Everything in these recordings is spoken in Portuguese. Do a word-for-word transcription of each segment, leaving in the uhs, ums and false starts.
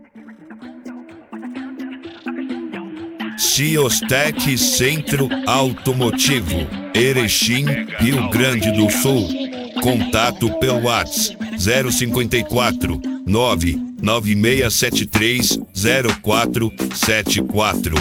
Ciostec Centro Automotivo, Erechim, Rio Grande do Sul. Contato pelo WhatsApp zero cinquenta e quatro, nove nove seis sete três zero quatro sete quatro.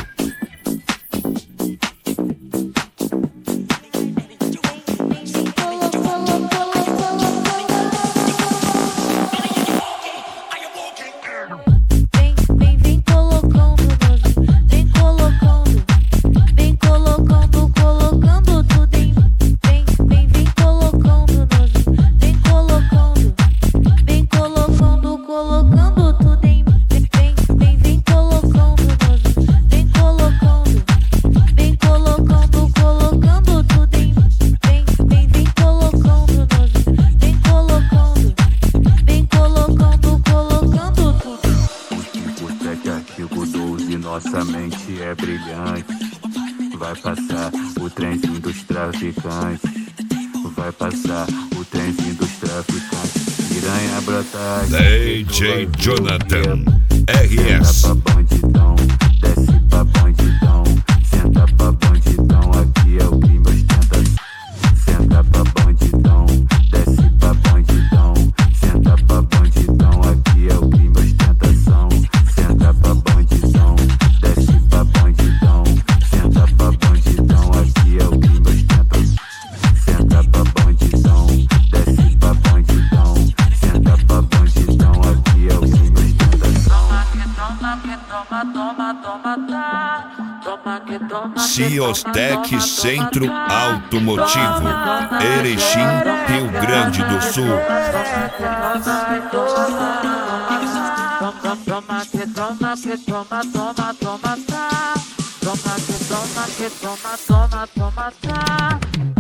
Nossa mente é brilhante. Vai passar o trenzinho dos traficantes. Vai passar o trenzinho dos traficantes. Piranha brotar. D J Jonathan R S. Senta pra bandidão, desce pra bandidão. Senta pra bandidão, aqui é o crime ostentação. Senta pra bandidão, desce pra bandidão. Senta pra bandidão, aqui é o crime ostentação. Senta pra bandidão, desce pra bandidão. Senta pra bandidão, aqui é o crime ostentação. Senta pra bandidão, desce pra bandidão. Senta pra bandidão, aqui é o crime ostentação. Ciostec Centro Automotivo, Erechim, Rio Grande do Sul. Toma que toma que toma, toma, toma, tá. Toma que toma que toma, toma, toma, tá.